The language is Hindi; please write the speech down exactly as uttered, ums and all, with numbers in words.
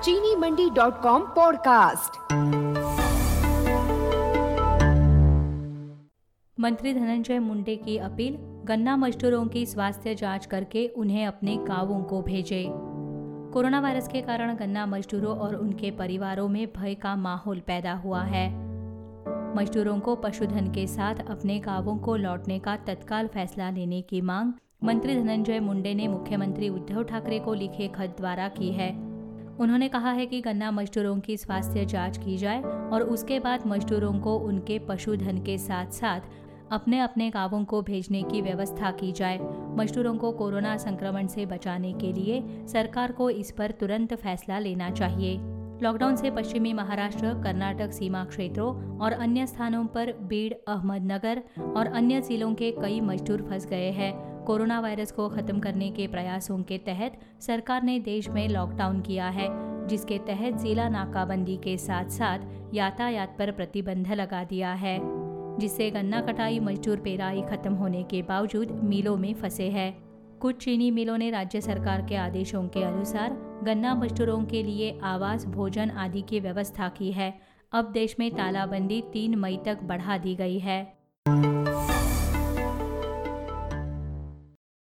चीनी मंडी डॉट कॉम पॉडकास्ट। मंत्री धनंजय मुंडे की अपील, गन्ना मजदूरों की स्वास्थ्य जांच करके उन्हें अपने गांवों को भेजें। कोरोना वायरस के कारण गन्ना मजदूरों और उनके परिवारों में भय का माहौल पैदा हुआ है। मजदूरों को पशुधन के साथ अपने गांवों को लौटने का तत्काल फैसला लेने की मांग मंत्री धनंजय मुंडे ने मुख्यमंत्री उद्धव ठाकरे को लिखे खत द्वारा की है। उन्होंने कहा है कि गन्ना मजदूरों की स्वास्थ्य जांच की जाए और उसके बाद मजदूरों को उनके पशुधन के साथ साथ अपने अपने गांवों को भेजने की व्यवस्था की जाए। मजदूरों को कोरोना संक्रमण से बचाने के लिए सरकार को इस पर तुरंत फैसला लेना चाहिए। लॉकडाउन से पश्चिमी महाराष्ट्र, कर्नाटक सीमा क्षेत्रों और अन्य स्थानों पर बीड़, अहमदनगर और अन्य जिलों के कई मजदूर फंस गए हैं। कोरोना वायरस को खत्म करने के प्रयासों के तहत सरकार ने देश में लॉकडाउन किया है, जिसके तहत जिला नाकाबंदी के साथ साथ यातायात पर प्रतिबंध लगा दिया है, जिससे गन्ना कटाई मजदूर पेराई खत्म होने के बावजूद मिलों में फंसे हैं। कुछ चीनी मिलों ने राज्य सरकार के आदेशों के अनुसार गन्ना मजदूरों के लिए आवास, भोजन आदि की व्यवस्था की है। अब देश में तालाबंदी तीन मई तक बढ़ा दी गई है।